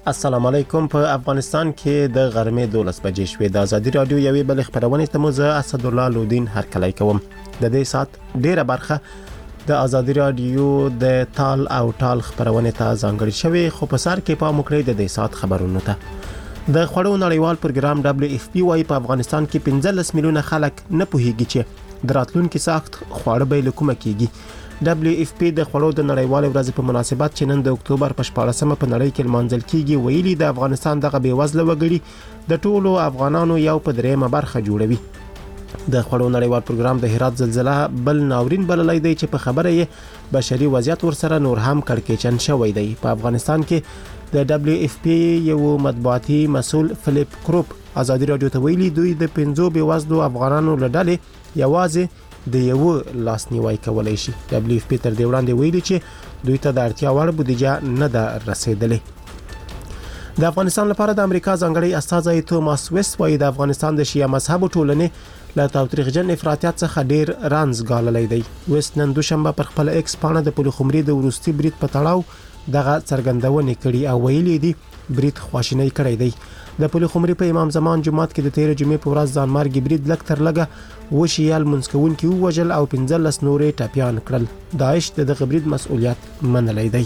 السلام علیکم. په افغانستان کې د غرمې 12 بجې شوې. د ازادي رادیو یوې بل خبرونه ته مو زه اسد الله لودین هرکلی کوم. د دې سات ډیره برخه د ازادي رادیو د تال او ټال خبرونه ته ځانګړې شوې، خو په سر کې پام وکړئ د دې سات خبرونه ته. د خوړو نړیوال پروګرام WFP وايي په افغانستان کې 15 میلیونه خلک نه پوهیږي چې د راتلونکي سخت خواړه به لکومه کیږي. WFP د خوړو د نړیوال ورځ په مناسبت چې نن د اکتوبر په 14مه په نړۍ کې لمانځل کیږي ویلي د افغانستان دغه بیوزله وګړي د ټولو افغانانو یو په دریمه برخه جوړوي. د خوړو نړیوال پروګرام د هرات زلزلہ بل ناورین بللی دی چې په خبره یې بشري وضعیت ورسره نور هم کړکېچن شوی دی. په افغانستان کې د WFP یو مطبوعاتي مسؤل فلیپ کروپ ازادي رادیو ته ویلي دوی د 15 بیوزلو افغانانو لړلې یوازې د یو لاسنیوي کولای شي. WFP تر دې وړاندې ویلي چې دوی ته د اړتیا وړ بودیجه نه ده رسیدلې. د افغانستان لپاره د امریکا ځانګړي استازی توماس ویست وايي د افغانستان د شیعه مذهب ټولنې له تاوتریخجن افراطیت څخه ډیر رانز ګاللی دی. ویست نن دوشنبه پر خپل ایکس پاڼه د پلخمري د وروستي برید په تړاو دغه څرګندونه کړې او ویلي دی برید خواشینی کړی دی. د پلخمري په امام زمان جمعات کې د 13 جمعې په ورځ ځانمارګي برید لک تر لګه وشیال منسکون کې ووجل او 15 نورې ټاپیان کړل. داعش دغه برید مسؤلیت منلی دی.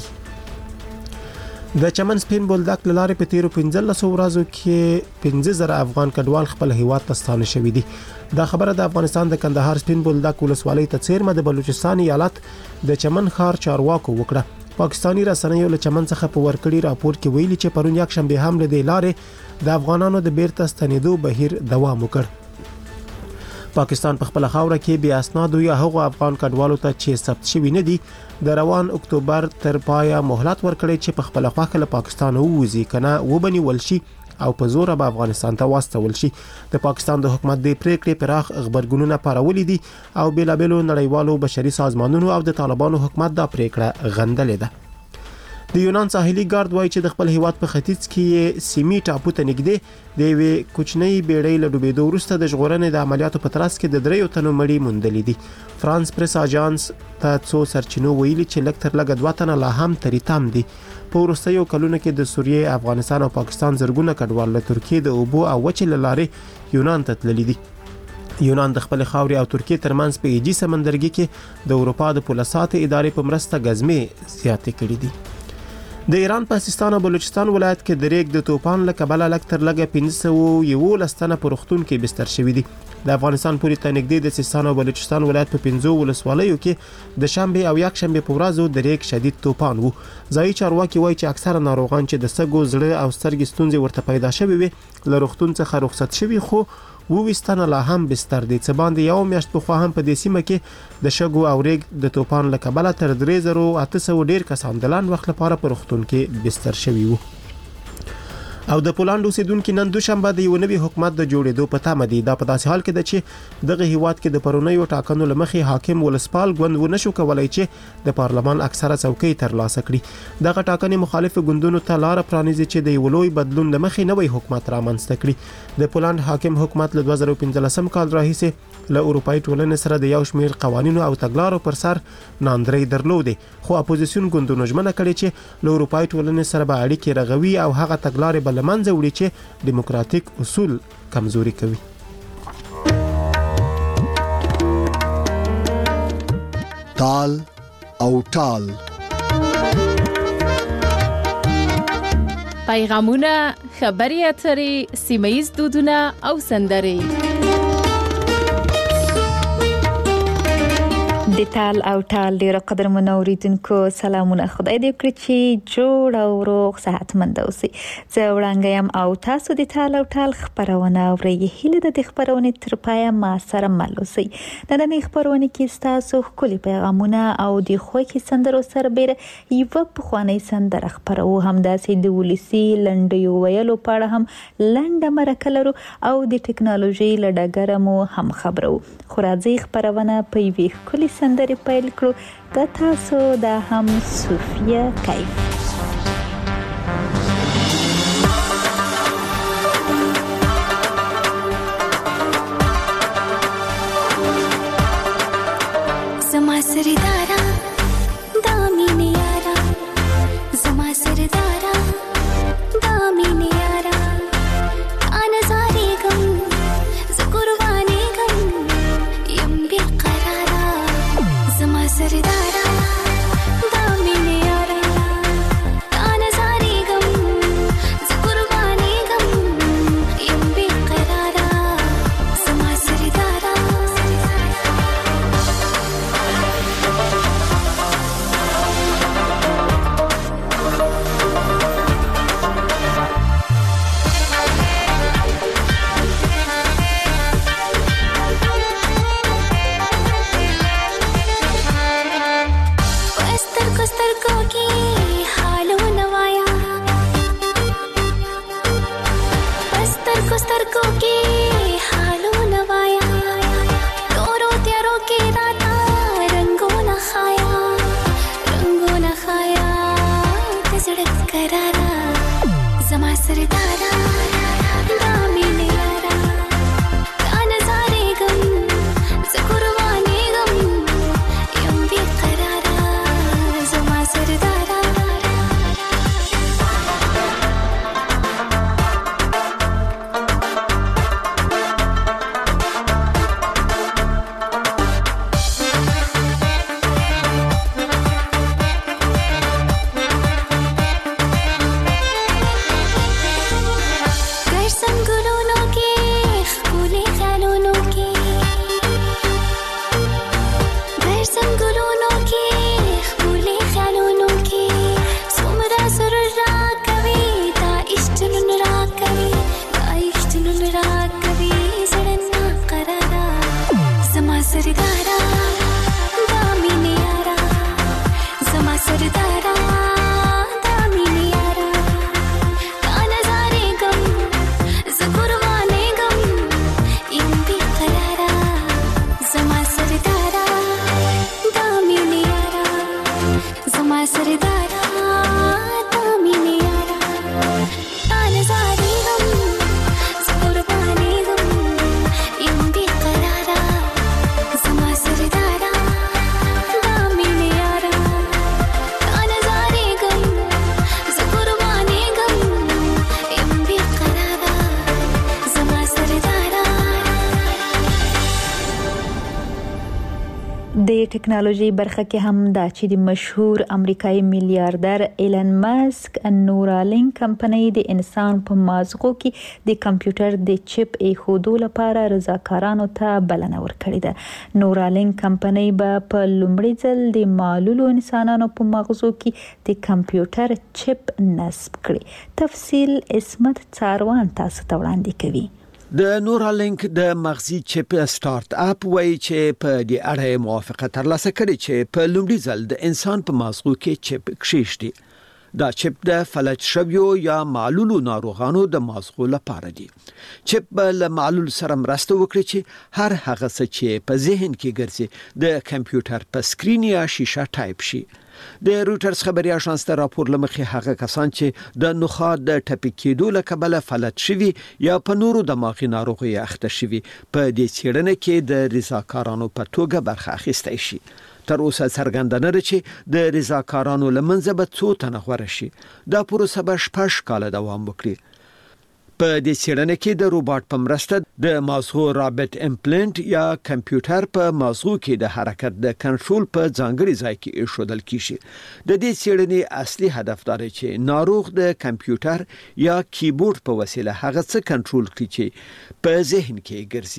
د چمن سپین بولدک لاره په 15 ورځو کې 15000 افغان کډوال خپل هیواد ته ستانه شوي دي. دا خبره د افغانستان د کندهار سپین بولدک ولسوالۍ ته څیرمه د بلوچستان ایالت د چمن ښار چارواکو وکړه. پاکستانی رسنیو له چمن څخه په ورکړی راپور کې ویلي چې پرون یک شنبه هم له دې لارې د افغانانو د بیرته ستنېدو بهیر دوام وکړ. پاکستان په خپل خاوره کې بیا اسناد یا هغو افغان کډوالو ته چې ثبت شوي نه دي د روان اکتوبر تر پایه مهلت ورکړي چې په خپل خواخه له پاکستان ووځي کنه وبنول شي او په زور به افغانستان ته واستول شي. د پاکستان د حکومت د پریکړې پراخ خبرګونونه پارولې دي او بیلابېلو نړیوالو بشري سازمانونو او د طالبانو حکومت دا پریکړه غندلې ده. د یونان ساحلي ګارد وایي چې د خپل هیواد په ختیځ کې سیمي ټاپو ته نږدې د یوې کوچنۍ بیړۍ له ډوبېدو وروسته د ژغورنې د عملیاتو په ترڅ کې د 3 تنو مړي موندلې دي. فرانس پریس اژانس ته څو سرچینو ویلي چې لږ تر لږه 2 تنه لا هم تریتام دي. په وروستیو کلونو کې د سوریې، افغانستان او پاکستان زرګونه کډوال له ترکیې د اوبو او وچې لارې یونان ته تللي دي. یونان د خپل خاورې او ترکیې ترمنځ په ایجي سمندرګي کې د اروپا د پولسات ادارې په مرسته غزمې زیاتې کړې دي. د ایران په سیستان او بلوچستان ولایت کې د ریګ د طوفان له کبله لږ تر لږه 511 تنه په روغتون کې بستر شوي دي. د افغانستان پورې ته نږدې د سیستان او بلوچستان ولایت په 15 ولسوالیو کې د شنبه او یک شنبه په ورځو د ریګ شدید طوفان وو. ځایي چارواکي وایي چې اکثره ناروغان چې د سږو، زړه او سترګې ستونزې ورته پیدا شوي وي له روغتون څخه رخصت شوي، خو وستنه لا هم بستر دي. څه باندې یو میاشت په خوا هم په دې سیمه کې د شګو او ریګ د طوفان له کبله تر 3800 ډیر کسان د لاند وخت لپاره په روغتون کې بستر شوي وو. او د پولند اوسیدونکو نن دوشنبه د یو نوي حکومت د جوړېدو په تمه دي. دا په داسې حال کې ده چې دغه هیواد کې د پرونیو ټاکنو لمخې حاکم ولسپال ګوند ونشو کولای چې د پارلمان اکثره څوکۍ ترلاسه کړي. دغه ټاکنې مخالف ګوندونو ته لار پرانیزي چې د یو لوی بدلون لمخې نوی حکومت رامنځته کړي. د پولند حاکم حکومت له 2015 کال راهیسې له اروپאי ټولنې سره د یو شمېر قوانینو او تګلارو پر سر ناندرۍ درلودې، خو اپوزیسیون ګوندونو ژمنه کړې چې له اروپאי ټولنې سره به اړیکې رغوي او هغه تګلارې لمنځه وړي چې دیموکراتیک اصول کمزوري کوي. تال او ټال پیغامونه، خبري اترې، سیمه‌ییز دودونه او سندرې. د تال او ټال ډیره قدر منوریدونکو سلامونه. خدای دې وکړي چې جوړ او روغ صحتمند اوسئ. زه وړاندیم او تاسو د تال او ټال خبرونه اورئ. هیله ده د خبرونې تر پایه ما سره مل اوسئ. نن خبرونه کې تاسو ښکلي پیغامونه او د خوږې سندرو سربېره یو پخوانی سندره خبرو، همداسې د ولسي لنډیو ویلو په اړه هم لنډه مرکه لرو او د ټکنالوژي له ډګره مو هم خبرو. خو راځئ خبرونه په یوې ښکلي سندرې پیل کړو. د تاسو د هم صوفیه کیف. زما سردارا دا مینه یارا، زما سردارا دا سردارا دامینه یارا تانزاری گم زقربانی گم یم بیقرارا زما سردارا سترګو کې حالو نوایا سترګو کې حالو نوایا تورو تیارو کې راته رنگونه خایا ته زړه قرارا زما سردارا دامینه یارا تا نظارې غم زقربانې غم یم بیقرارا زما سردارا سردارا دامینه یارا زما سردارا دامینه یارا تا نظارې غم زقربانې غم یم بیقرارا زما سردارا دامینه یارا زما سردارا دامینه یارا تا نظارې غم زقربانې غم یم بیقرارا زما سردارا دامینه یارا تا نظارې غم زقربانې غم یم بیقرارا زما سردارا د ټکنالوژي برخه کې هم دا چې د مشهور امریکایي میلیاردر ایلن ماسک نورالینک کمپنۍ د انسان په مازغو کې د کمپیوټر د چپ ایښودو لپاره رضاکارانو ته بلنه ورکړې ده. نورالینک کمپنۍ به په لومړي ځل د معلولو انسانانو په مغزو کې د کمپیوټر چپ نصب کړي. تفصیل عصمت څاروان تاسو ته وړاندې کوي. د نورالینک د مغزي چپ سٹارټ اپ وایي چې په دې اړه موافقه ترلاسه کړې چې په لومړي ځل د انسان په مغزو کې چپ کښېږدي. دا چپ د فلج شویو یا معلولو ناروغانو د مغزو لپاره دی. چپ به له معلول سره مرسته وکړي چې هر هغه څه چې په ذهن کې ګرځي د کمپیوټر په سکرین یا شیشه ټایپ شي. د روټرز خبري اژانس ته راپور لمخې هغه کسان چې د نخاع د ټپي کېدو له کبله فلج شوي یا په نورو دماغي ناروغیو اخته شوي په دې څېړنه کې د رضاکارانو په توګه برخه اخیستی شي. تر اوسه څرګنده نه ده چې د رضاکارانو له منځه به څو تنه غوره شي. دا پروسه به 6 کاله دوام وکړي. په دې څېړنه کې د روباټ په مرسته د مازغو رابط امپلانټ یا کمپیوټر په مازغو کې د حرکت د کنټرول په ځانګړي ځای کې ایښودل کیږي. د دې څېړنې اصلي هدف دا دی چې ناروغ د کمپیوټر یا کیبورډ په وسیله هغه څه کنټرول کړي چې په ذهن کې ګرځي.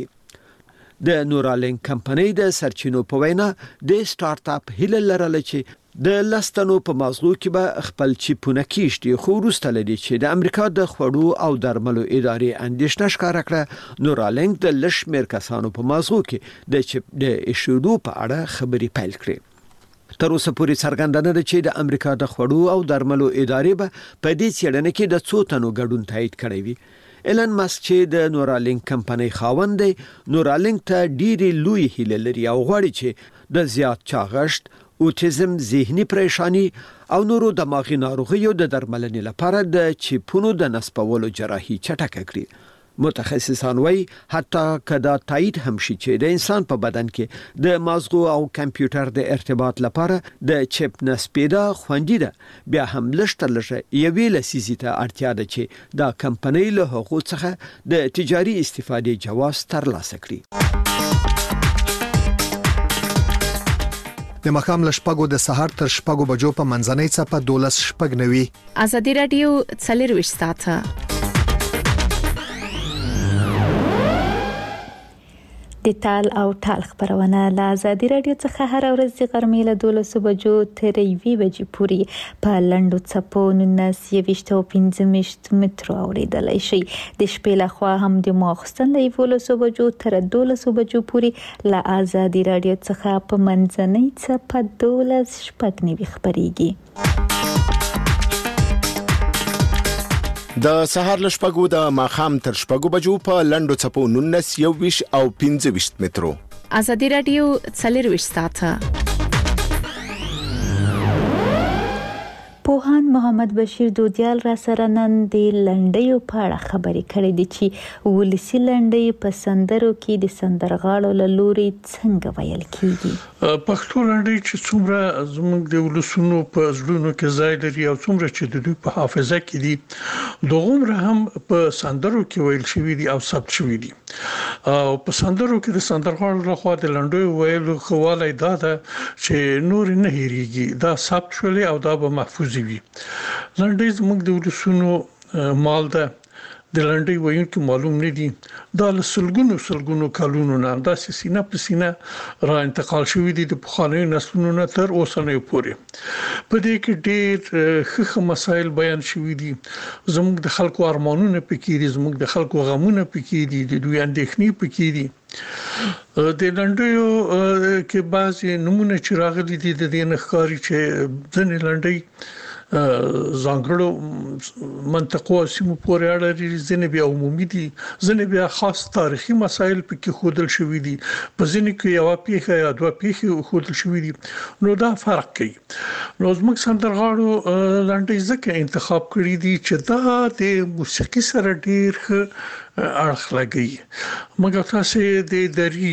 د نورالینک کمپنۍ د سرچینو په وینا د سٹارټ اپ هیله لرله چې د لستنو په مازغو کې به خپل چیپونه کیشتي. خو وروسته لدی چې د امریکا د خوړو او درملو ادارې اندېښنه ښکاره کړه نورالینک د لشمیر کسانو په مازغو کې د چیپ د ایښودو په اړه خبرې پیل کړې. تر اوسه پورې څرګنده نه ده چې د امریکا د خوړو او درملو ادارې به په دې څېړنه کې د څو تنو ګډون تایید کړی وي. ایلن ماسک چې د نورالینک کمپنۍ خاوند دی، نورالینک ته ډېرې لوی هیله لري او غواړي چې د زیات چاغښت، اوټیزم، ذهني پریشانی او نورو دماغي ناروغیو د درملنې لپاره د چیپونو د نصبولو جراحي چټکه کړي. متخصصان وایي حتی کدا تایید هم شي چې د انسان په بدن کې د مازغو او کمپیوټر د ارتباط لپاره د چپ نصبیدا خوندي ده، بیا هم لږه یوې لسیزې ته اړتیا ده چې دا کمپنۍ له هغو څخه د تجاري استفادې جواز ترلاسه کړي. د مخام لشپګو د سهار تر شپګو بجو په منځنۍ صفه 12:90. ازادي رادیو 24 ساعته د تال او ټال خبرونه له ازادي رادیو څخه هر ورځ د غرمې له 12 بجو تر 1 بجې پورې په لنډو څپو 19.15 مترو اوریدلای شي. د شپې له خوا هم د ماخستن له 11 بجو تر 12 بجو پورې له ازادي رادیو څخه په منځنۍ څپه 12:90 خبريږي. د سهار لشپګو د ماخام تر شپګو بجو په لنډو څپو 19 او 25 مترو. ازادي رادیو 24 ساعته. پوهان محمد بشیر دودیال را سره نن د لنډیو په اړه خبرې کړې دي چې ولسی لنډۍ په سندرو کې د سندرغاړو له لوري څنګه ویل کیږي. پښتو لنډۍ چې څومره زموږ د ولسونو په زړونو کې ځای لري او څومره چې د دوی په حافظه کې دي دغه هم په سندرو کې ویل شوی دي او ثبت شوی دي. او په سندرو کې د سندرغاړو لخوا د لنډیو ویلو خواله دا ده چې نور نه هېریږي، دا ثبت شول او دا به محفوظ وي. لنډۍ زموږ د ولسونو مال ده. د لنډۍ ویونکو معلوم نه دي دا له سلګونو کلونو نه دا سینه په سینه را انتقال شوی دي د پخوانیو نسلونو نه تر اوسنیو پورې. په دې کې ډېر ښه مسایل بیان شوی دي. زموږ د خلکو ارمانونه پکې دي، زموږ د خلکو غمونه پکې دي، د دوی اندېښنې پکې دي. د لنډیو کې بعضي نمونه چې راغلي دي د دې نخکاری چې ځنې لنډۍ ځانګړو منطقو سیمو پورې اړه لري، ځنې بیا عمومي دي، ځنې بیا خاص تاریخي مسایل پکې ښودل شوي دي، په ځینې کې یو پیښه یا دوه پیښې ښودل شوي دي. نو دا فرق کوي. نو زموږ سندرغاړو لنډۍ ځکه انتخاب کړي دي چې دا د موسیقي سره ډېر ښه اړخ لګي. مګر تاسو د دری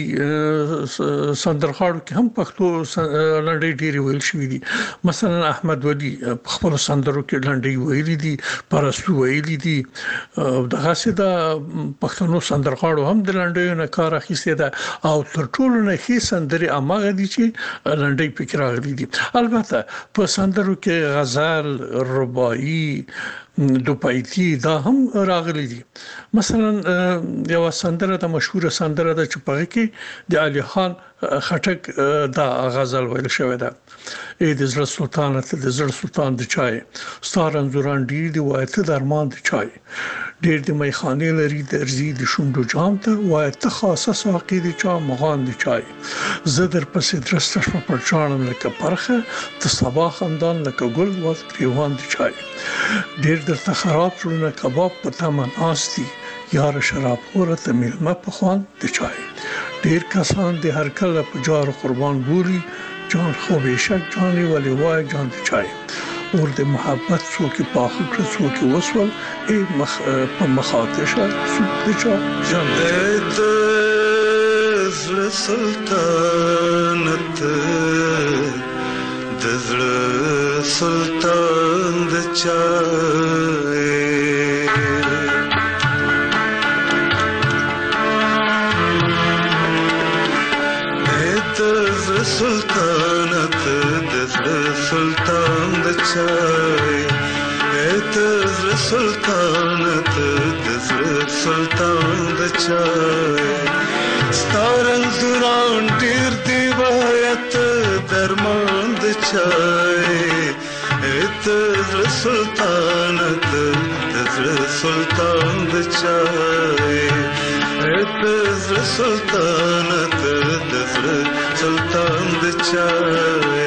سندرغاړو کې هم پښتو لنډۍ ډېری ویل شوې دي. مثلا احمد ولی په خپل سندرو کې لنډۍ ویلي دي، پرستو ویلي دي. دغه سیده پښتنو سندرغاړو هم د لنډیو نه کار اخیستی ده او تر ټولو نه ښې سندرې هغه دي چې لنډۍ پکې راغلي دي. البته په سندرو کې غزل، رباعي، دوپایتي دا هم راغلي دي. مثلا یو سندره د مشهور سندره ده چې په کې د علي خان خټک دا غزل ویل شوی ده. ای د زړه سلطان ته د زړه سلطان د چای ستار انزوران ډیر دی وایته درمان د چای ډیر د میخانه لري درځي د شوندو جام ته وایته خاصه ساقي د چا مغان د چای زدر پسې درسته په چانم لکه پرخه ته صباح خندان لکه ګل واز گریوان د چای ډیر درته خراب شونه کباب په تمن آستی یار شراب خوره ته ملمه په خوان د چای ډیر کسان د هر کله په جار قربان بولی جان خو بشک جانی ولی وای جان د چای اور د محبت څوک پاخه کړ څوک وسول ای په مخاطشه څوک د چا جان د زړه سلطنت د زړه سلطان د چای سلطانت دزر سلطان د چای دزر سلطانت دزر سلطان د چای ستارن زوران ډیر دی وایت درمان د چای دزر سلطانت دزر سلطان د چای دزر سلطانت دزر سلطان د چای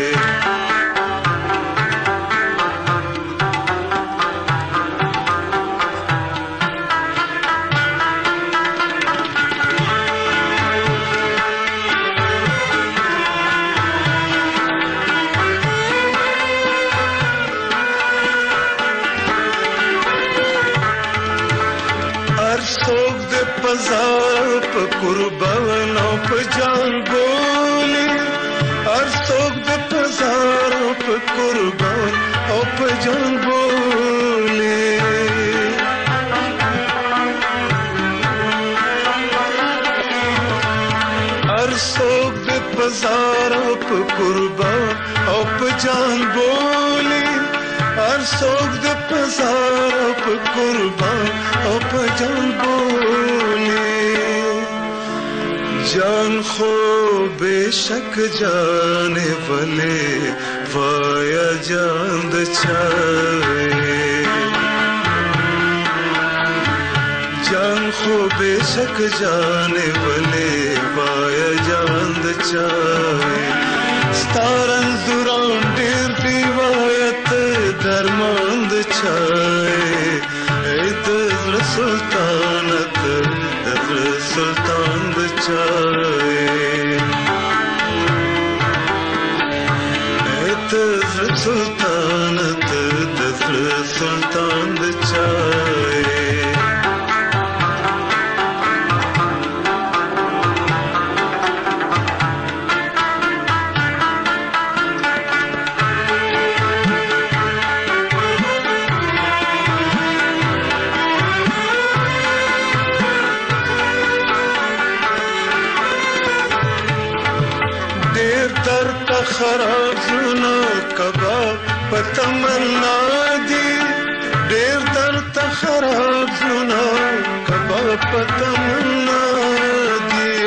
ارسوک د پزار په قربان او په جان بولی ارسوک د پزار په قربان او په جان بولی ارسوک د پزار سارا په قربان او په جان بولي هر څوک د پزار په قربان او په جان بولي جان خو بشک جان ولې وایا جان د چای جان خو بشک جان ولې وایا جان د چای ستارن زوران ډېر روایت درمان د چای د سلطانت د سلطان د چای د سلطانت د سلطان د چای خراب زونه کباب پتمنا دی ډېر درته خراب زونه کباب پتمنا دی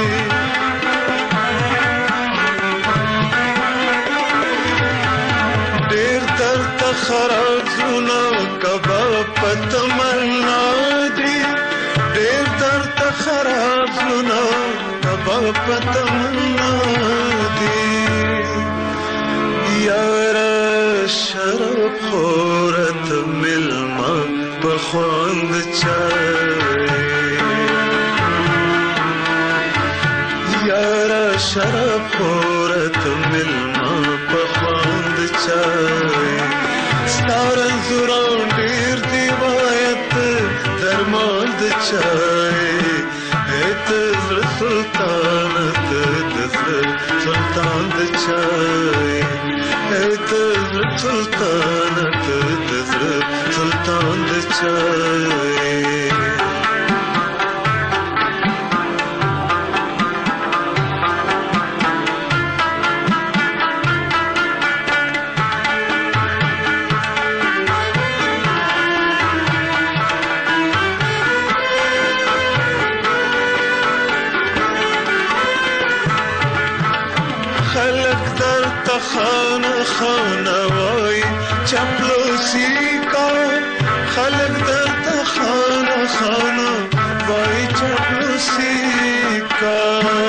ډېر درته خراب زونه کباب پتمنا دی ډېر درته خراب زونه کباب پتمنا دی یارا شراب خورت ملما بخواند چای یارا شراب خورت ملما بخواند چای ستارن زوران ډېر روایت درمان د چای د سلطانت د سلطان د چای د سلطانت د سلطان د چای خانه خانه وای چپلوسی کا خلق درته خانه خانه وای چپلوسی کا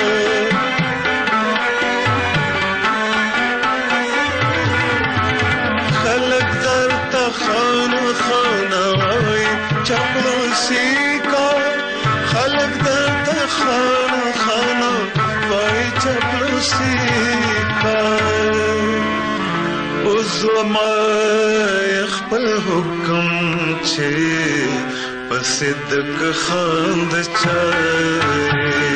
خلق درته خانه خانه وای چپلوسی کا خلق درته خانه خانه وای چپلوسی کا زما خپل حکم چې پسدک خاند چای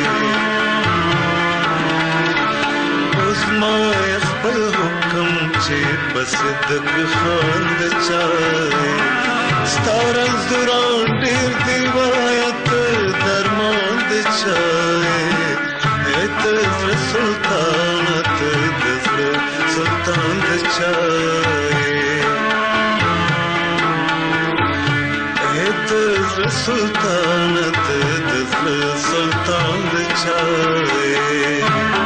زما خپل حکم چې پسدک خاند چای ستاره زوران ډېر روایت درمان د چای د سلطانت د سلطان د چای د سلطانت د سلطان د چای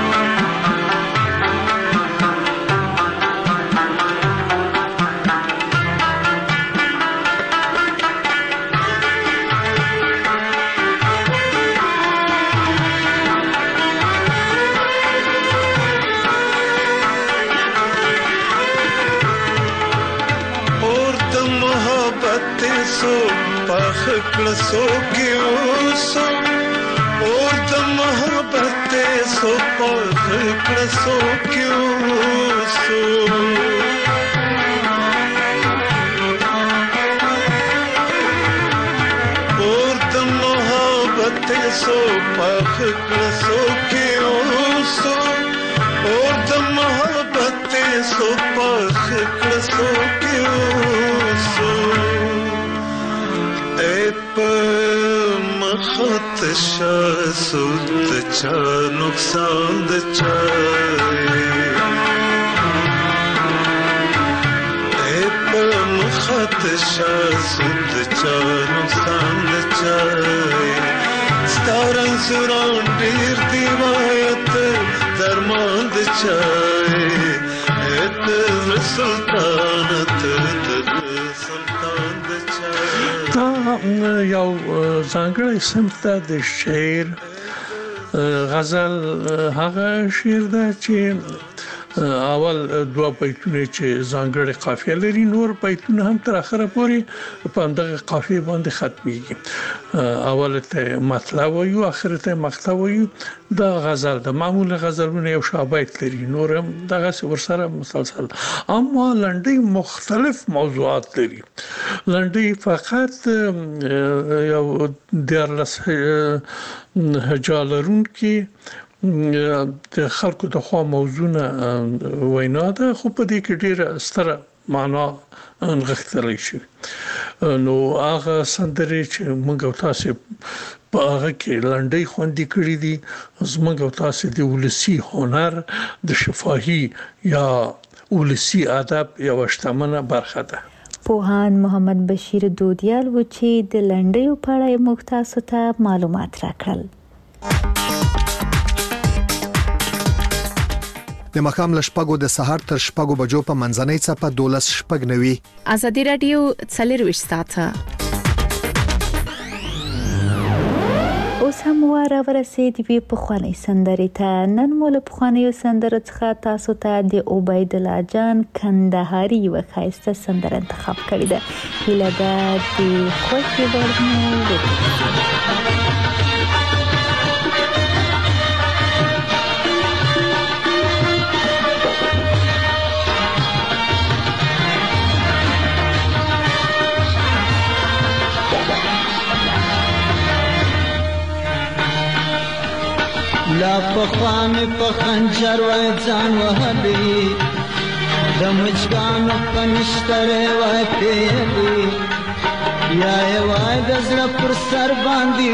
सो पाख सो क्यों सो और द मोहब्बत सो पाख सो क्यों सो और द मोहब्बत सो पाख सो क्यों सो और द मोहब्बत सो पाख सो क्यों सो مخط خطشا سود چا نقصان د چای خطشا سود چا نقصان د چای ستارن سوران ډیر دیوایت درمان د چای ات سلطانت سلطان د چای دا یو ځانګړی صنف ده د شعر غزل هغه شعر ده چې اول دوه بیتونه چې ځانګړي قافیه لري نور بیتونه هم تر اخره پورې په همدغه قافیه باندې ختميږي اول ته مطلب وایو اخر ته مقطع وایو دا غزل د معمول غزلونه یو شابایت لري نور هم دغه ورسره مسلسل اما لنډي مختلف موضوعات لري لنډي فقط یو درلس هجالرون کې د خلکو د خوا موضوعونه وینا ده خو په دې کې ډیره ستره معنا انغښتلی شي نو هغه سندرې چې موږ او تاسو په هغه کې لنډۍ خوندې کړې دي زموږ او تاسو د ولسی هنر د شفاهي یا ولسی ادب یو شتمنه برخه ده پوهان محمد بشیر دودیال و چې د لنډیو په اړه موږ تاسو ته معلومات راکړل د مخام لشپګو د سحر تر شپګو بجو په منځنۍ څپه 12 شپګ نوي ازادي رادیو څلرويش ساعته اوس هم واره ورسید وی په خواني سندرې ته نن مول په خواني سندره څخه تاسو ته د عبید الله جان کندهاري وخایسته سندره انتخاب کړې ده هله د خوشي ورنو لا پخوان په خنجر وای ځان وهلی د مچګانو په نشتره وای پیلی یا وای د زړه پر سر باندې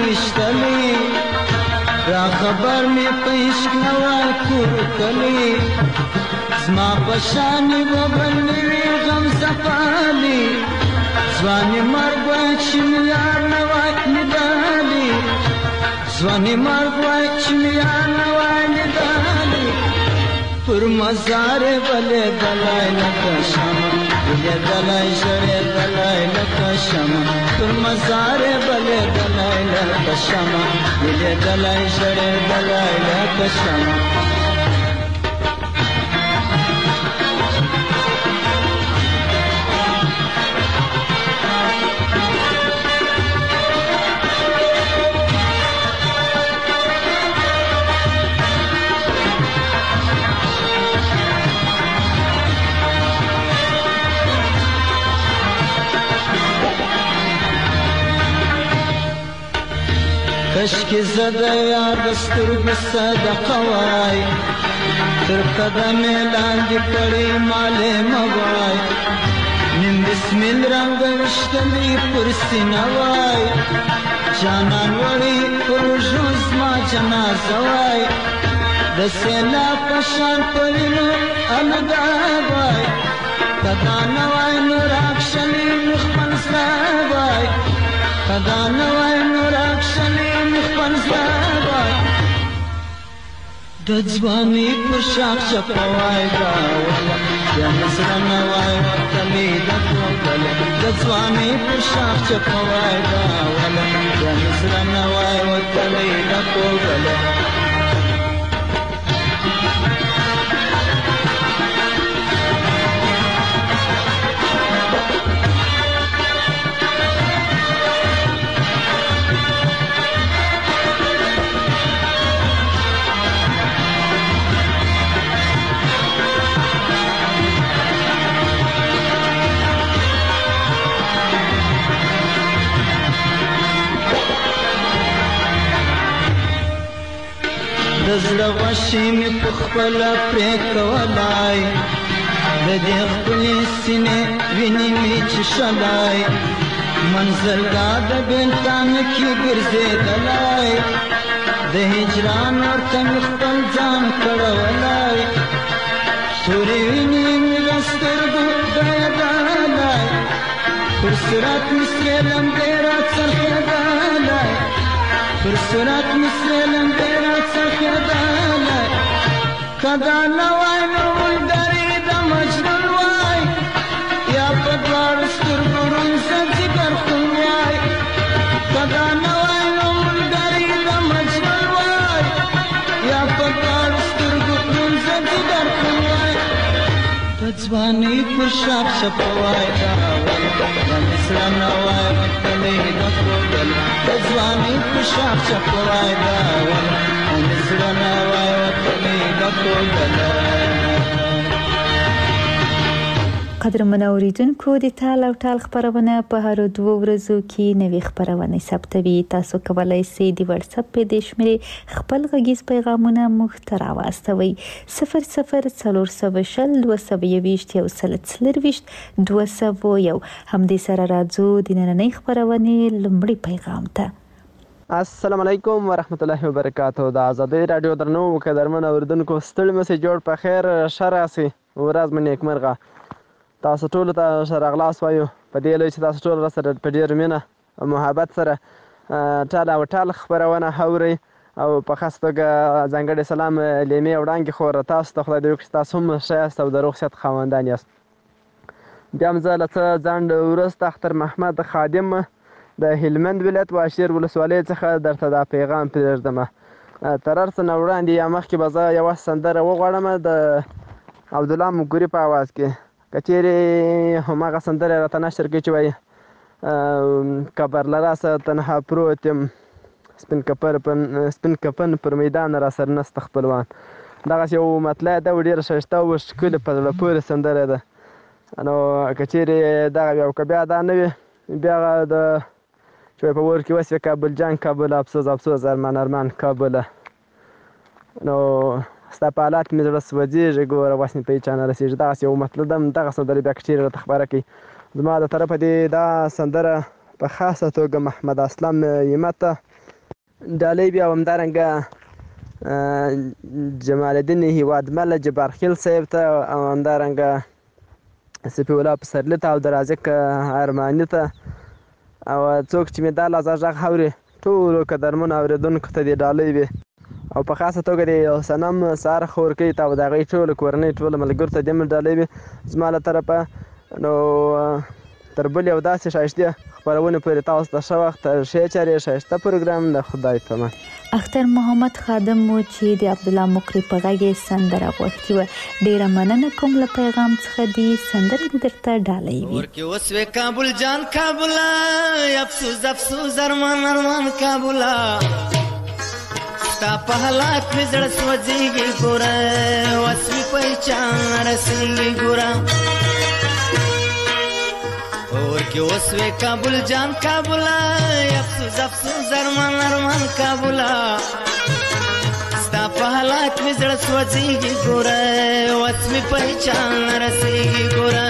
وشتلی را خبر می پېښ نوای کور کلی زما بشانی وبلنی غم زفالی ځواني مرګ وای چې یار نوای ندالی ځواني مرګ وای چې یار نوای ندالی پر مزار بلې دلای لکه شمع ولې دلای شړې دلای لکه شمع پر مزار بلې دلای لکه شمع ولې دلای شړې دلای لکه شمع کشکی زده یاد سترګو صدقه وای تر قدم لاندې کړي مالې موای نیم بسمل رنگ وشتلی پر سینه وای جانان وړي پر ژوند ما جنازه وای د سیلاب په شان پوینو الدا وای کدا نه وای نو راکشلی مخمن وای کدا نه وای نو راکشلی مخمن وای د ځواني پر شاخ چپوای راولا یا نصرانه وای وطني د کوکل د ځواني پر شاخ چپوای راولا یا نصرانه وای وطني د کوکل دزړه غشي می په خپل پرې کولای د دې خپل سینې ویني می چې شلای منزل دا د بلتان کې ګرځېدلی د هجران ورته مې خپل ځان کړولی سورې وینې مې له سترګو بهېدلی پر صورت مې سرې لمبې راڅرخېدلی پر صورت مې سرې لمبې راڅرخېدلی که دا نه وای نو ملګري د مجنون وای یا په دواړو سترګو ړوند ځګر خون وای که دا نه وای نو ملګري د مجنون وای یا په دواړو سترګو ړوند ځګر خون وای د ځوانۍ پر شاپ شپه وای دا ول د مې زړه نه وای وتلی د کوګل د ځوانۍ پر شاپ شپه وای دا ول د مې زړه نه وای وتلی د کوګل. قدرمن اوریدونکو د تال او ټال خبرونه په هر 2 ورځو کې نوې خبرونه ثبتوي. تاسو کولی شئ د واتس اپ په د شمېرې خپل غږیز پیغامونه موږ ته راواستوئ 0040 221 201 همدې سره راځو د نننۍ خبرونې لومړی پیغام ته. السلام علیکم ورحمت الله وبرکاتہ. د آزادۍ رادیو درنو قدرمن اوریدونکو ستړي مې جوړ په خیر شراسي ورځ مې نیکمرغه. تاسو ټول ته راغلاس وایو په دې لوی چې تاسو ټول سره په ډېر مینه او محبت سره ټال او ټال خبرونه اورئ او په خاص توګه ځانګړی سلام لیمې وړاندې خور تاسو ته خدای دې وکړي تاسو هم ښه یاست او د روغ صحت خاوندان یاست. بیا هم زه له څه ځنډ وروسته اختر محمد خادم د هلمند ولایت واشیر ولسوالۍ څخه درته دا پیغام پرېږدم. تر هر څه نه وړاندې یا مخکې به زه یوه سندره وغواړم د عبدالله مګوري په آواز کې که چیرې هماغه سندره راته نشر کړي چې وایي کبر له راسه تنها پروت یم سپین کفن پر میدان را سر نسته خپلوان. دغسې یو مطلع ده او ډېره ښایسته او ښکلې په زړه پورې سندره ده. نو که چیرې دغه وي او که بیا دا نه وي بیا د چې په اور کې وسوې کابل جان کابل افسوس افسوس ارمان ارمان کابله. نو ستا په حالات مې زړه سوځېږي ګوره وس مې په هېچا نه رسېږي. دغسې یو مطلب ده دغه سندرې بیا که چیرې راته خبره کوي زما د طرفه دې دا سندره په خاصه توګه محمد اسلام همت ته ډالۍ بیا همدارنګه جمال الدین هیوادمل جبارخیل صاحب ته او همدارنګه سپي الله پسرلي ته او د رازق ارماني ته او څوک چې مې دا لازه غږ اوري ټولو قدرمنو اورېدونکو ته دې ډالۍ وي او په خاصه توګه د یو صنم سهار خورکۍ ته او د هغوی ټولو کورنۍ ټولو ملګرو ته دې هم ډالۍ وي زما له طرفه. نو تر بلې او داسې ښایستې خپرونې پورې تاسو ته ښه وخت ښې چارې ښایسته پروګرام د خدای په امان. اختر محمد خادم و چې د عبدالله مکري په غږ یې سندره غوښتې وه. ډېره مننه کوم له پیغام څخه دې سندرې دې درته ډالۍ وي. ورکې وسوې کابل جان کابله افسوس افسوس ارمان ارمان کابله ستا په حالات مې زړه سوځېږي ګوره وس مې په هېچا نه رسېږي ګوره. ورکې وسوې کابل جان کابله افسوس افسوس ارمان ارمان کابله ستا په حالات مې زړه سوځېږي ګوره وس مې په هېچا نه رسېږي ګوره.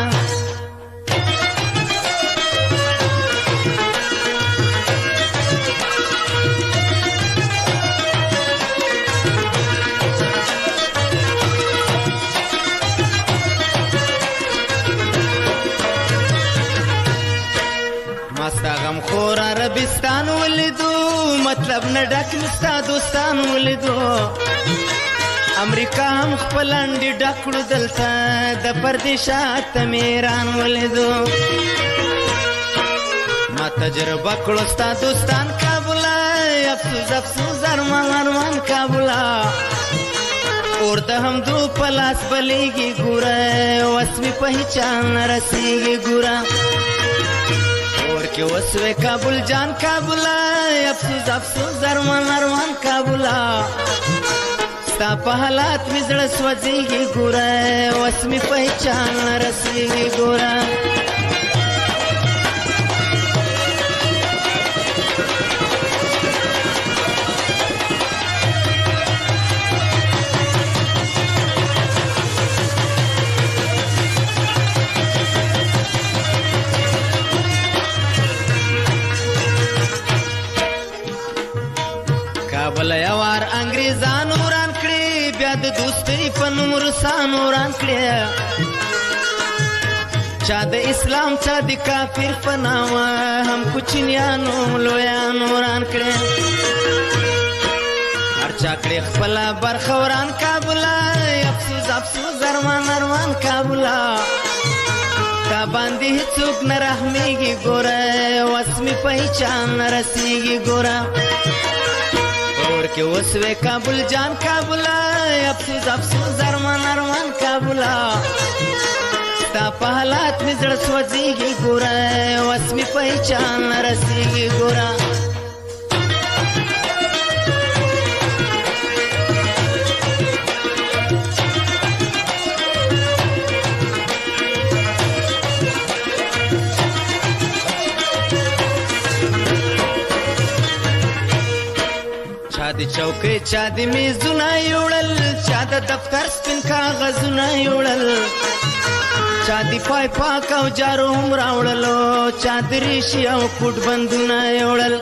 ستا غم خور عربستان ولیدو مطلب نه ډک مې ستا دوستان ولیدو امریکا هم خپل انډې ډک کړو دلته د پردیشات میران ولیدو ما تجربه کړو ستا دوستان کابله افسوس افسوس ارمان ارمان کابله اور د همدو په لاس بلیږي ګوره وس مې په هېچا نه رسېږي ګوره. ورکې وسوې کابل جان کابله افسوس افسوس ارمان ارمان کابله ستا په حالات مې زړه سوځېږي ګوره وس مې په هېچا نه رسېږي ګوره. دوستۍ په نوم روسانو وران کړې چا د اسلام چا د کافر په نامه هم کوچنیانو لویانو وران کړې هر چا کړې خپله برخه وران کابله افسوس افسوس ارمان ارمان کابله تا باندې هیڅوک نه رحمېږي ګوره وس مې په هیچا نه رسېږي ګوره اور کې وسوې کابل جان کابله افسوس افسوس ارمان ارمان کابله ستا په حالات مې زړه سوځېږي ګوره وس مې په هیچا نه رسېږي ګوره چا د چوکۍ چا د میزونه یوړل چا د دفتر سپین کاغذونه یوړل چا د پای پاک او جارو هم راوړلو چا د ریشي او کوټ بندونه یوړل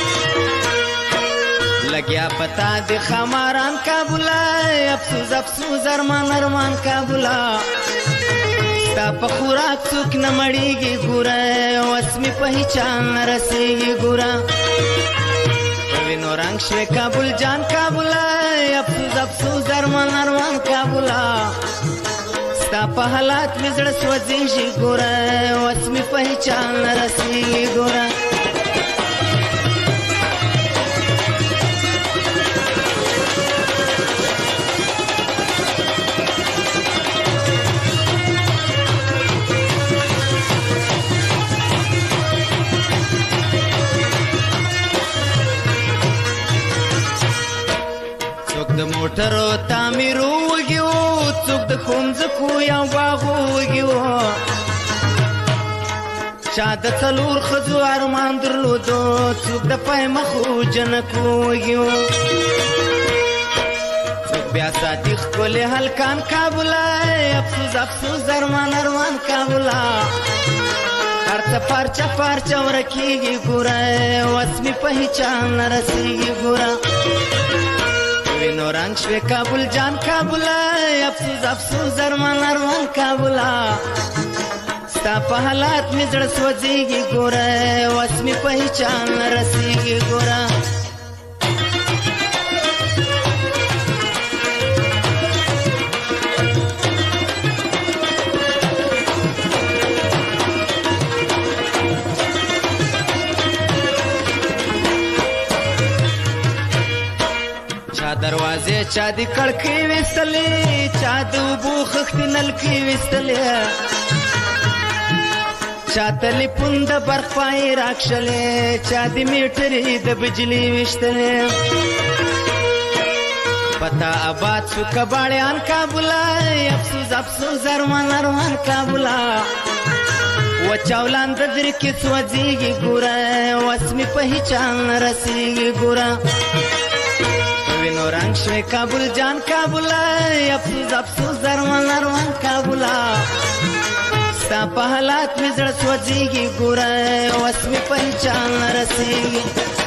لګیا پتا د خماران کابله افسوس افسوس ارمان ارمان کابله ستا په خوراک څوک نه مړېږي ګوره وس مې په هیچا نه رسېږي ګوره وینو رنگ شوی کابل جان کابله افسوس افسوس ارمان ارمان کابله ستا په حالات مې زړه سوځېږي ګوره وس مې په هیچا نه رسېږي ګوره د موټرو تعمیرو وږي وو څوک د ښوونځکو یا باغو وږي وو چا د څلور ښځو ارمان درلودو څوک د پای مخو جنکو وږي وو څوک بیا ساتي ښکلې هلکان کابله افسوس افسوس ارمان ارمان کابله هر څه پارچه پارچه ورکېږي ګوره وس مې په هیچا نه رسېږي ګوره وینو رنگ شوی کابل جان کابله افسوس افسوس ارمان ارمان کابله ستا په حالات مې زړه سوځېږي ګوره وس مې په هیچا نه رسېږي ګوره چا دروازې چا د کړکۍ ویستلې چا د اوبو خښتې نلکې ویستلې چا تلیفون د برق پای راکښلې چا د میټرې د بجلي ویشتلې پتا آباد شو کباړیان کابله افسوس افسوس ارمان ارمان کابله وچاولان د در کې سوځېږي ګوره وس مې په هیچا نه رسېږي ګوره وینو رنگ شوی کابل جان کابله افسوس افسوس ارمان ارمان کابله ستا په حالات مې زړه سوځېږي ګوره وس مې په هیچا نه رسېږي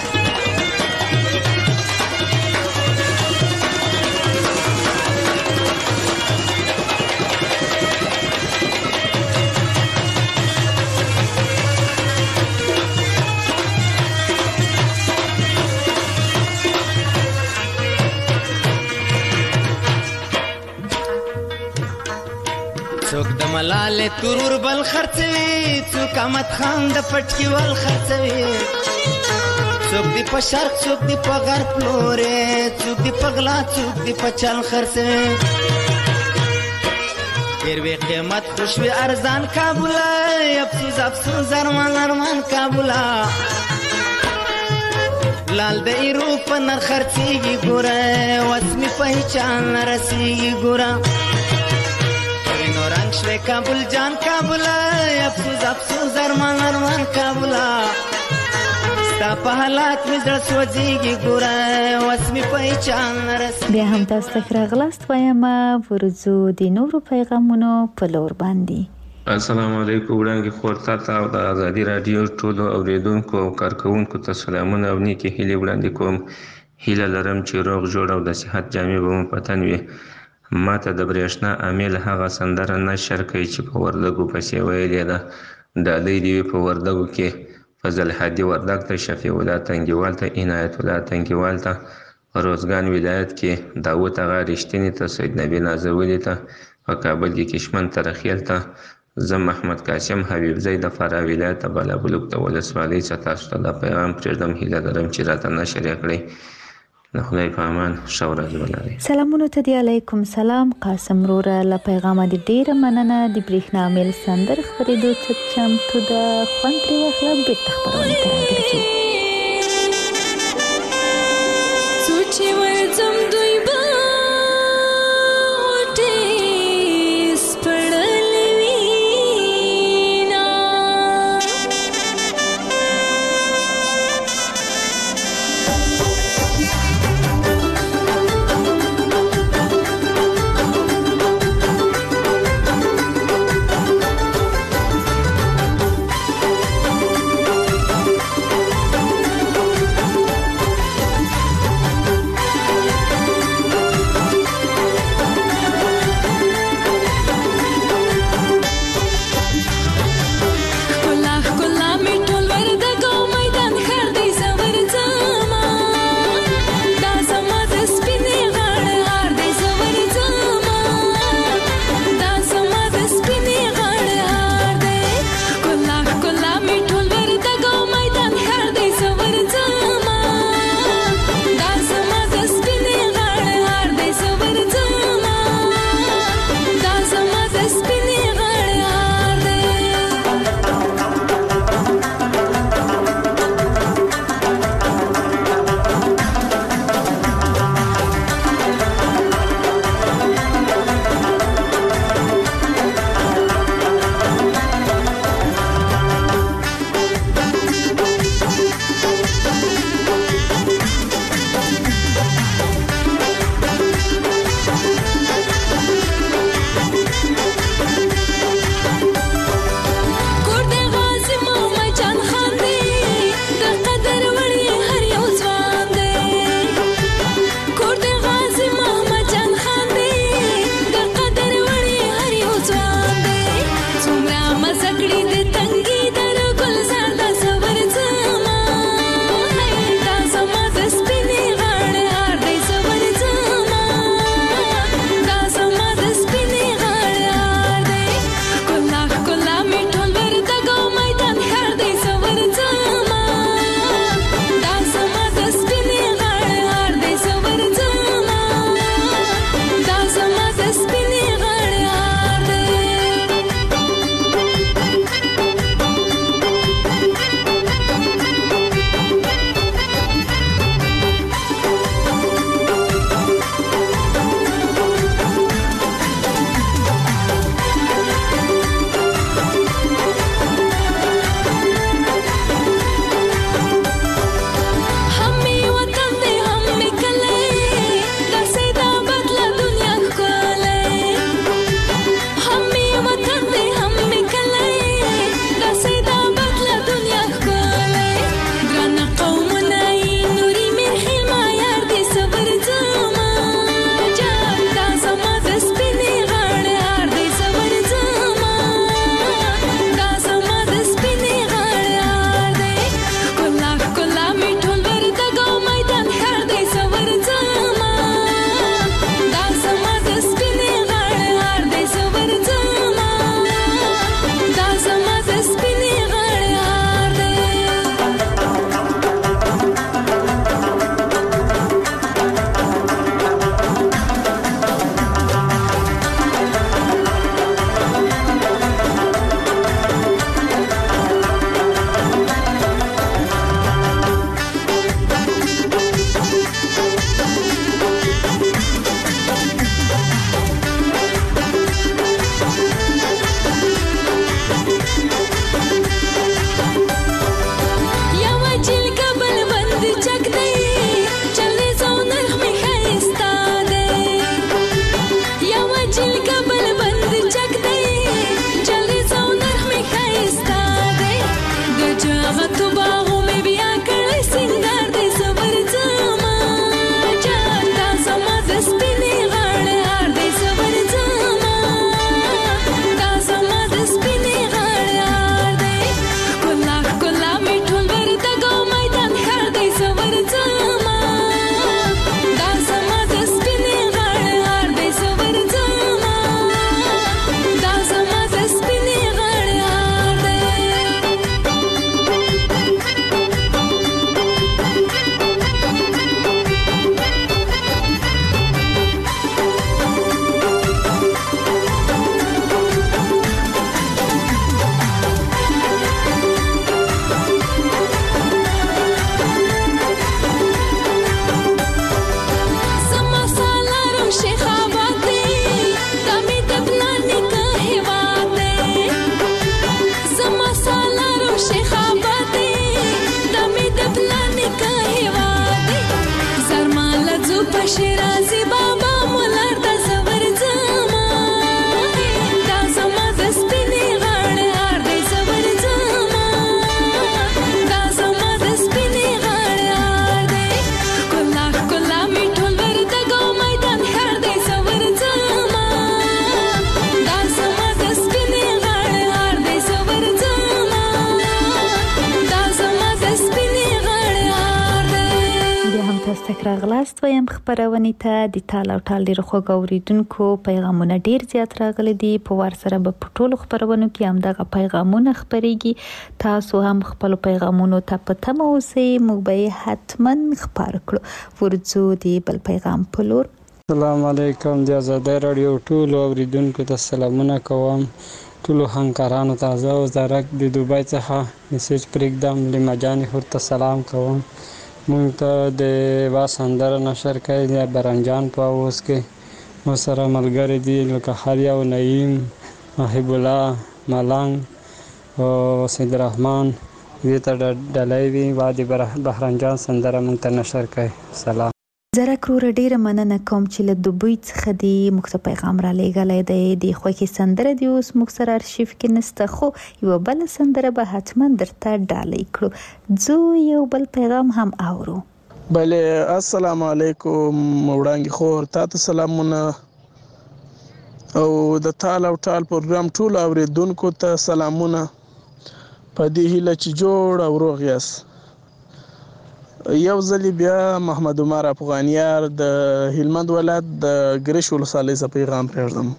څوک د ملالې ترور بل خرڅوي څوک احمد خان د پټکي ول خرڅوي څوک دی په شرق څوک دی په غرب لورې څوک دی په غلا څوک دی په چل خرڅوي ډېر وی قیمت خوشوي ارزان کابله افسوس افسوس ارمان ارمان کابله لال د ایرو په نر خرڅېږي ګوره وس مې په هیچا نه رسېږي ګوره رنگ شوی کابل جان کابله افسوس افسوس ارمان ارمان کابله ستا په حالات مې زړه سوځېږي ګوره وس مې په هیچا نه رسېږي بیا هم تاسو ته ښه راغلاست وایم ورځو د نورو پیغامونو په لور باندې السلام علیکم وړاندې خور تاسو او د ازادي رادیو ټولو اوریدونکو او کارکونکو ته سلامونه او نیکی هیلې وړاندې کوم هیله لرم چې روغ جوړ او د صحت جامې به مو په تن وي ماته د برېښنا امیل هغه سندره نشر کوي چې په وردګو پسې ویلې ده. ډالۍ دې وي په وردګو کې فضل هادي وردګ ته، شفیع الله تنګیوال ته، عنایت الله تنګیوال ته، روزګان ولایت کې داود اغا رښتیني ته، سید نبی نازولي ته، په کابل کې کشمن ترخیل ته، زه محمد قاسم حبیبزی د فراه ولایت د بالابلوک د ولسوالۍ څخه تاسو ته دا پیغام پرېږدم. هیله لرم چې راته نشر یې کړئ. د خدای په امان، ښه ورځ ولرئ. سلامونه ته دی. علیکم سلام قاسم وروره، له پیغامه دې ډېره مننه. د برېښنا امیل سندره خپرېدو ته چمتو ده، خوند ترې واخله، بېرته خپرونې ته راګرځو. راتګ راغلاست وایم خبرونه ته د تال او ټال ډیر خوږ اوریدونکو پیغامونه ډیر زیات راغلي دي په ور سره په ټولو خبرونو کې هم دغه پیغامونه خبريږي تاسو هم خپل پیغامونو ته په تمه اوسئ موږ به حتمن خبر کړو ورځو دی بل پیغام په لور السلام علیکم د آزادۍ رادیو ټولو اوریدونکو ته سلامونه کوم ټولو همکارانو ته زه وزارت د دوبۍ څخه میسج پرېږدم لمجانې خور ته سلام کوم مونږ ته د واسندر نشر کوي د برنجان په اوس کې مو سره ملګری دي لکه خالیا او نعیم محب الله ملنګ او سید الرحمن دې ته ډلای وی وادي بهرنجان سندره مونږ ته نشر کوي سلام زره کرور ډیره مننه کوم چې له دوبۍ څخه دی مخته پیغام را لېږلی دی د خوښي سندره دی اوس موږ سره ارشیف کې نسته خو یو بل سندره به حتما درته ډالۍ کړو زه یو بل پیغام هم اورو بله السلام علیکم وړانګې خور تاسو سلامونه او د تال او ټال پروګرام ټول اوریدونکو ته سلامونه په دې هیله چې جوړ او روغ یاست یو ځلی بیا محمد عمر افغانیار د هلمند ولایت د ګریش ولسوالۍ څخه پیغام پرېږدم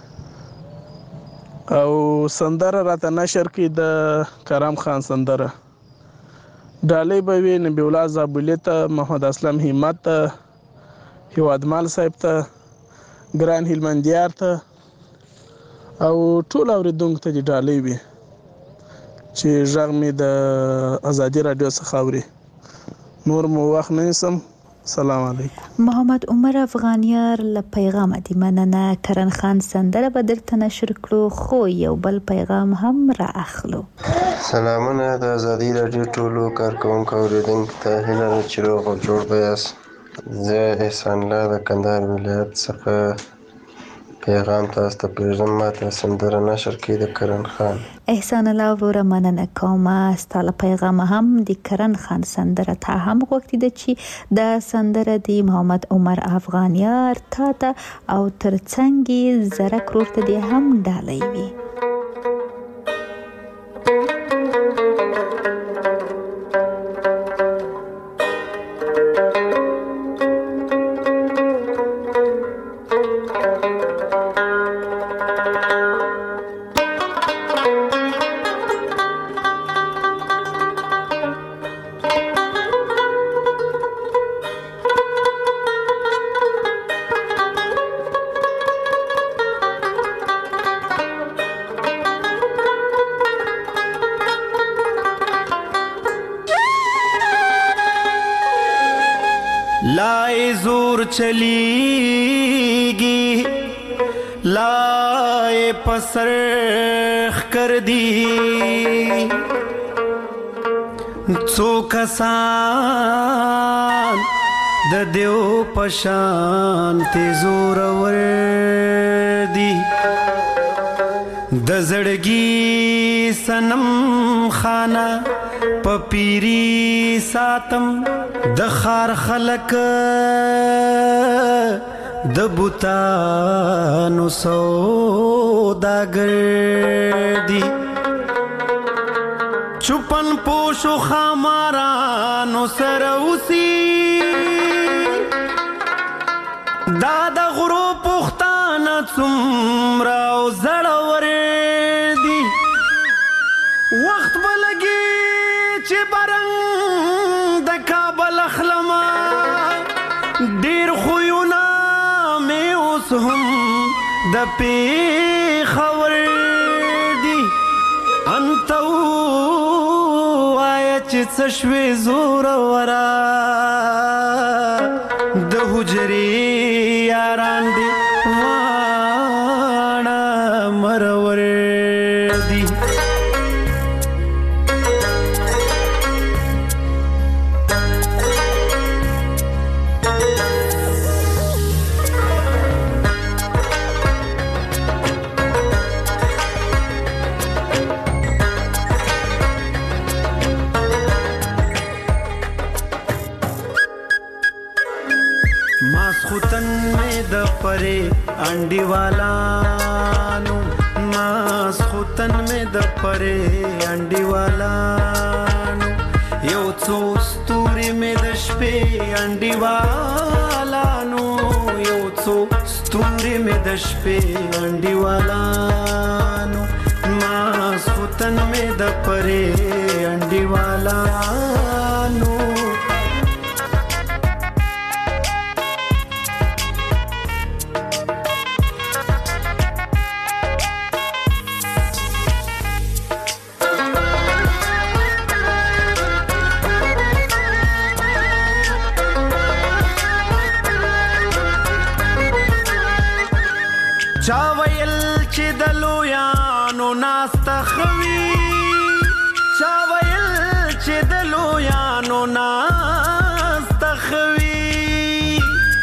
او سندره راته نشر کړي د کرم خان سندره ډالۍ به وي نبی الله زابلي ته محمد اسلم همت ته هیوادمال صاحب ته ګران هلمندیار ته او ټول اوریدونکو ته دې ډالۍ وي چې غږ مې د ازادي رادیو څخه اوري نور مو وخت نه سم سلام علیکم محمد عمر افغانیار له پیغام دی مننه کرن خان سندره به درته نشر کړو خو یو بل پیغام هم را اخلو سلامونه د ازادي رادیو ټولو کارکونکو اوریدونکو ته هیله ده چې روغ او جوړ به یاست زه احسان الله د کندهار ولایت څخه پیغام تاسو ته پرېږدم ماته سندره نشر کړي د کرن خان احسان الله وروره مننه کوم ستاسو پیغام هم د کرن خان سندره ته هم وخت دی چې د سندره دی محمد عمر افغانیار ته او ترڅنګ زره کرور ته دی هم ډالۍ وي لائے زور چلیگی لائے پسرخ کر دی څو کسان د دیو پشان ته زور ور دی د زړګي سنم خانه پپیری ساتم د خار خلق د بوتانو سوداګر دی چوپن پوشو خامارانو سره اوسي دا د غرو پختانه څومره او زړور دی وخت بلګي چې برنګ د کابل اخلما ډیر خوونه مې اوس هم د پیښور دی انته وایه چې څه شوې زورورا د حجرې یاران دي واړه مرور دی परे अंडी वालानु मास खुतन में द परे अंडी वालानु یو څو ستوري مې د شپې انډیوالانو یو څو ستوري مې د شپې انډیوالانو ماسخوتن مې د پرې انډیوالانو چا ویل چې د لویانو ناسته خوي چا ویل چې د لویانو ناسته خوي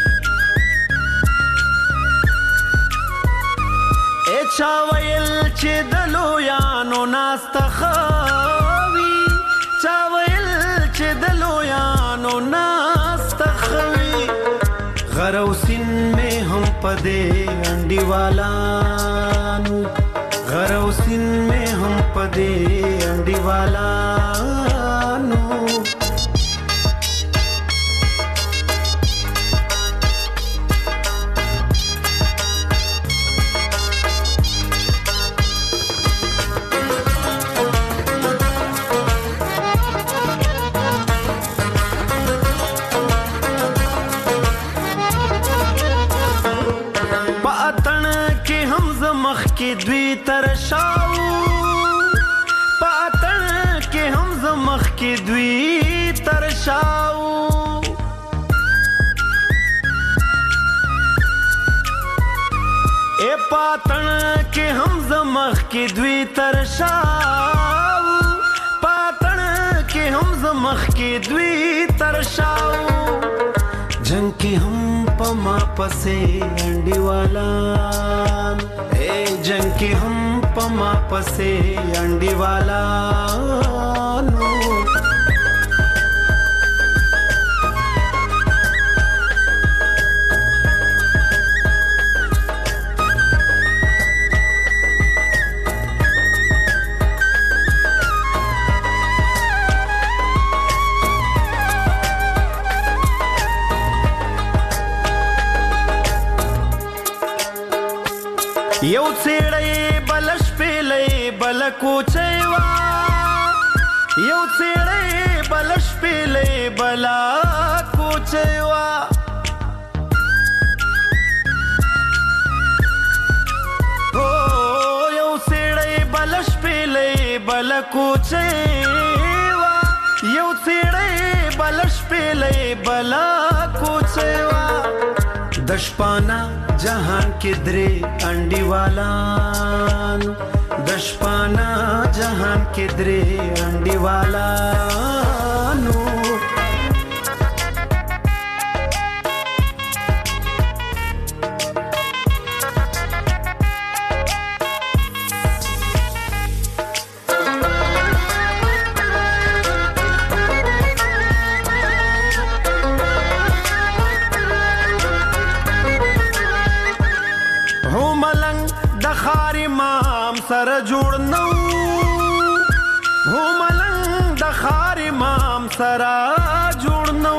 چا ویل چې د لویانو ناسته خوي چا ویل چې د لویانو ناسته خوي غروسین میں ہم پدے انڈیوالانو غروسین میں ہم پدے انڈیوالانو کې دوی ترشاو پاتن کې هم زمخ کې دوی ترشاو اے پاتن کې هم زمخ کې دوی ترشاو پاتن کې هم زمخ کې دوی ترشاو جنگ کې هم پما پسې انډیوالان جنگ کی ہم پما پسے انڈیوالانو یو څېړی بلش پیلې بل کوچېوا یو څېړی بلش پیلې بل کوچېوا او یو څېړی بلش پیلې بل کوچېوا یو څېړی بلش پیلې بل کوچېوا دشپانا جهان کې درې انډیوالانو دشپانا جهان کې درې انډیوالانو سر جوړ نو هو ملنګ د خار امام سره جوړ نو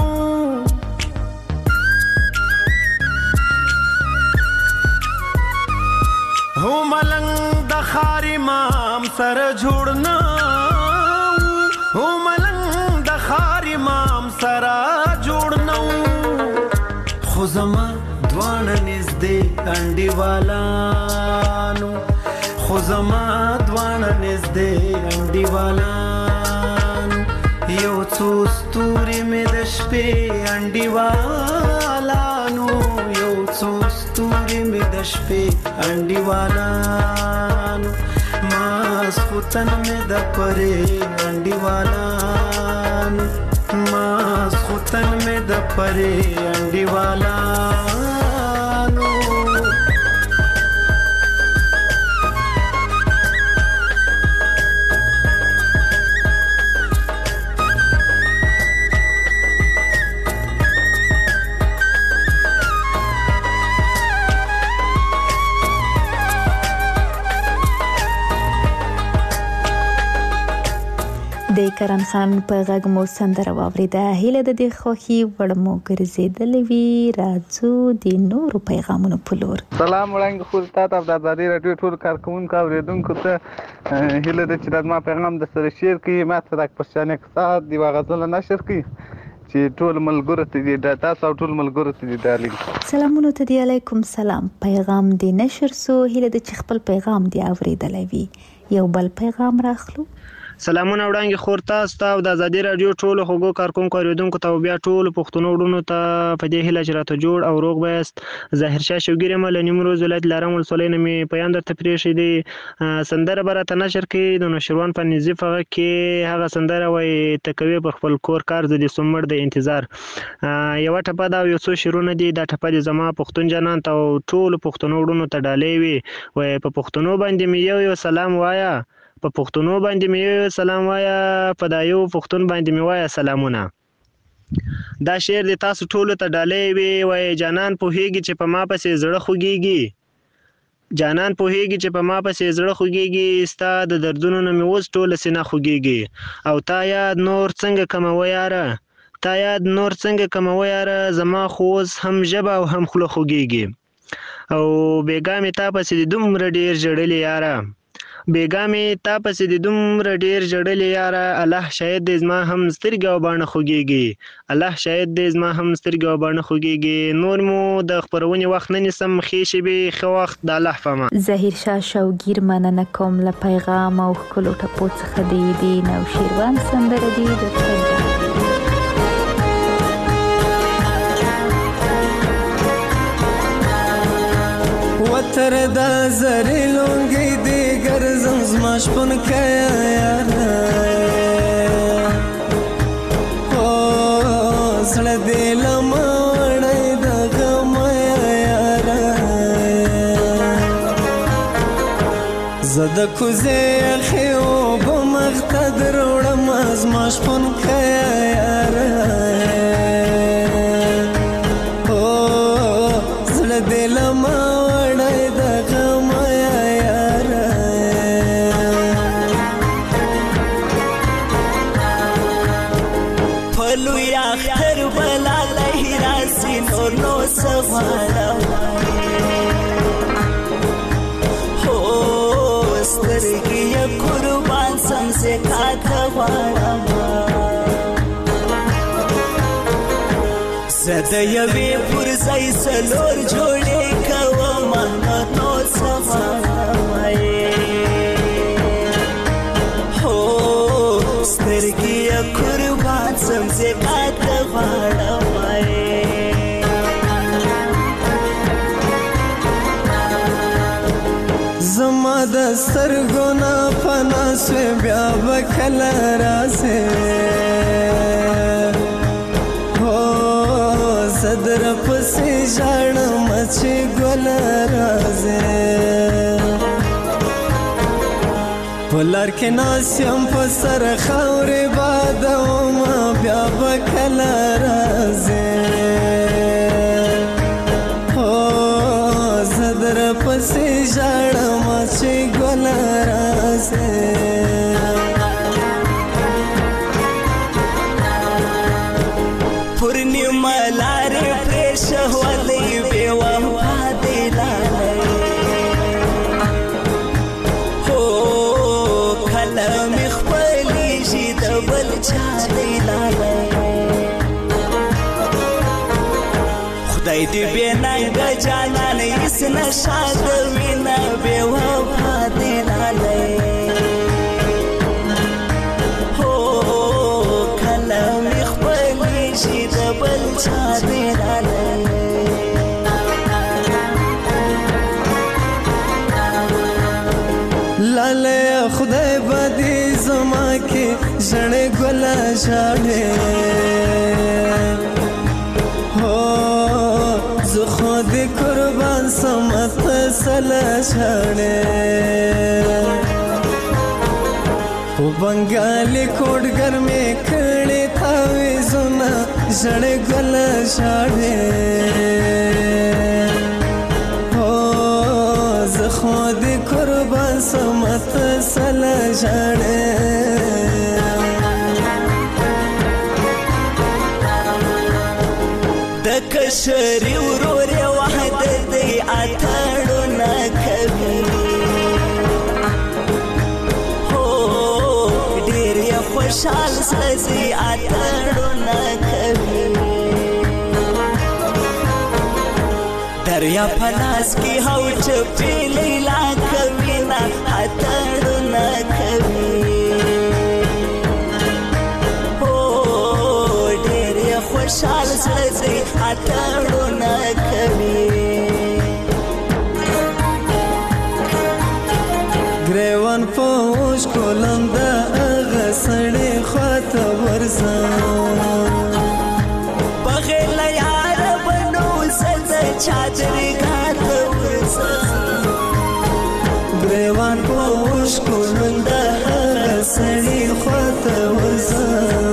هو ملنګ د خار امام سره جوړ نو هو ملنګ د خار امام سره جوړ نو خو زما دوان نږدې انډیوالانو خو زما دوانه نږدې انډیوالانو یو څو ستوري مې د شپې انډیوالانو یو څو ستوري مې د شپې انډیوالانو ماسخوتن مې د پرې انډیوالانو ماسخوتن مې د پرې انډیوالانو د کرن خان په غږ مو سندره واوریده. هیله د دې خوښي وړمو ګرځېدلې وي. راځو د نورو پیغامونو په لور. سلام وړاندې خو تاسو د آزادۍ رادیو ټول کارکونکو اوریدونکو ته هیله د چې ما پیغام د سره شیر کړئ. ما ته د پښتنې کتاب دی واغزل نشر کړئ چې ټول ملګرو ته دې تاسو ټول ملګرو ته دې دالي. سلامونه ته دی. علیکم سلام. پیغام دی نشر سو. هیله د چې خپل پیغام دی اوریدلې وي. یو بل پیغام راخلو. سلامونه وړاندې خور تاسو ته د آزادۍ رادیو ټولو خوږو کارکونکو اوریدونکو ته بیا ټولو پښتنو وروڼو ته په دې هیله چې راته جوړ او روغ بایست. ظاهر شاه شوګیری مله نیمروز ولایت لارم ولسوالۍ نه مې پیغام درته پرېښی دی. سندره به راته نشر کړي د نوشیروان په نظیف هغه کې هغه سندره وایي ته کوې په خپل کور کار زه دې سوم مړ د انتظار. یوه ټپه ده او یو څو شعرونه دي. دا ټپه دې زما پښتون جانان ته او ټولو پښتنو وروڼو ته ډالۍ وي. وایي په پښتنو باندې مې یو سلام وایه، په پښتنو باندې مې سلام وایا، په دا یو پښتون باندې مې وایا سلامونه. دا شعر د تاسو ټولو ته ډالۍ وي. وایي جانان پوهیږي چې په ما پسې زړه خوږیږي، جانان پوهیږي چې په ما پسې زړه خوږیږي، ستا د دردونو نه مې اوس ټوله سینه خوږیږي. او تا یاد نور څنګه کومه یاره، تا یاد نور څنګه کومه یاره، زما خو اوس هم ژبه او هم خوله خوږیږي. او بیګا مې تا پسې د دومره ډېر ژړلې یاره، بیګا مې تا پسې د دومره ډېر ژړلې یاره، الله شاید دې زما هم سترګې او باڼه خوږیږي، الله شاید دې زما هم سترګې او باڼه خوږیږي. نور مو د خپرونې وخت نه نیسم، ښې شېبې ښه وخت د الله په امان. ظاهر شاه شوګیر مننه کوم له پیغام او ښکلو ټپو څخه دی. د نوشیروان سندره دی د وتر دا زری لونگی دیگر زمزماش پن کیا یارا، او زړه دې لمړی د غم یارا، زد کوزې خو بمختد روړم ازماش پن کیا یارا، او زړه دې لمړی زده یوی پر زی سلور جوڑی کوم نو سمای هو سترګي قربان سم زکات غواړم زما د سترګو نه پنا سوی بیا وکړ راسه صدر پسې ژړم چې ګل راځي په لار کې ناست یم په سر خاورې بادوم بیا به کله راځي هو زه در پسې ژړم چې ګل راځي خدای دې بېننګه جانان هېڅ نشه د مینه بې وفا دې لالی هو کله مې خپلېږي د بل چا دې لالی لالی خدای به دې زما کې ژړې ګله ژاړې خود قربان سمت سلا چھاڑے وہ بنگالی کوڑگر میں کھڑے تھاوی زنا جڑے گلا چھاڑے ز خود قربان سمت سلا چھاڑے مشري وروري وحدتي اتړونه کوي هو ډېر یې خوشحال سړی اتړونه کوي دریا پلاس کی هو چپی لیلا کوي نا اتړونه کوي خوشحال سړی اتړونه کوي ګریوان پوش کولم د هغه سړی خواته ورځم بغیر له یاره به نو زه د چادرې ګاته ورځم ګریوان پوش کولم د هغه سړی خواته ورځم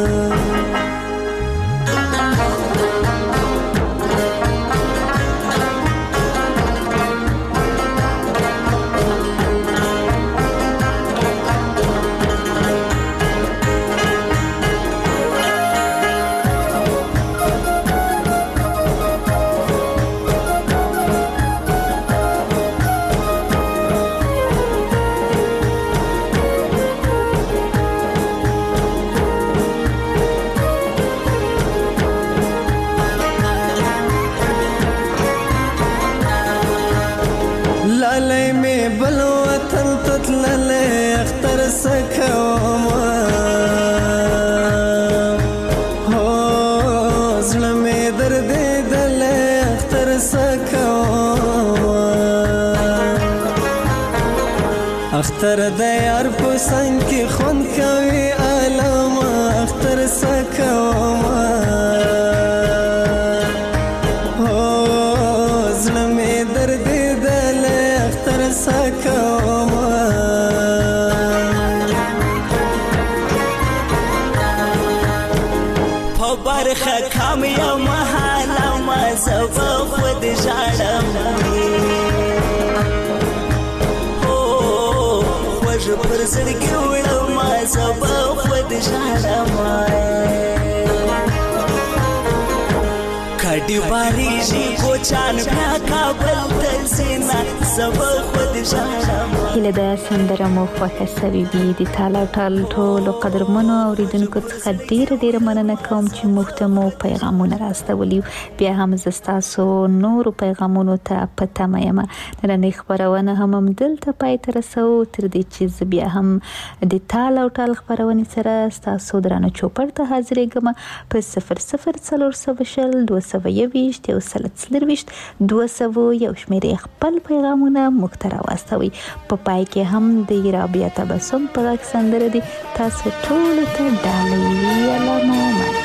اختر د یار په څنګ کې خون کوي علامه اختر سکوما هو زړه مې درد دل اختر سکوما په برخه کام یو محاله ما زه خود ژاړم پر زړګي وړم زه به خود ژاړم کډي باریږي کوچان بیا کابل ته ځینه زه به خود ژاړم هیله ده سندره مو خوښه سوې وي د تال او ټال ټولو قدرمنو اورېدونکو څخه ډېره مننه کوم چې موږ ته مو پیغامونه راستولي بیا هم زه ستاسو نورو پیغامونو ته په تمه یم نننۍ خپرونه هم همدلته پای ته رسوو تر دې چې زه بیا هم د تال او ټال خپرونې سره ستاسو درانه چوپړ ته حاضرېږم په 0040 221 200 یو شمېرې خپل پیغامونه موږ ته راواستوئ په پای کې هم د رابعه تبسم په غږ سندره دي تاسو ټولو ته ډالۍ علامه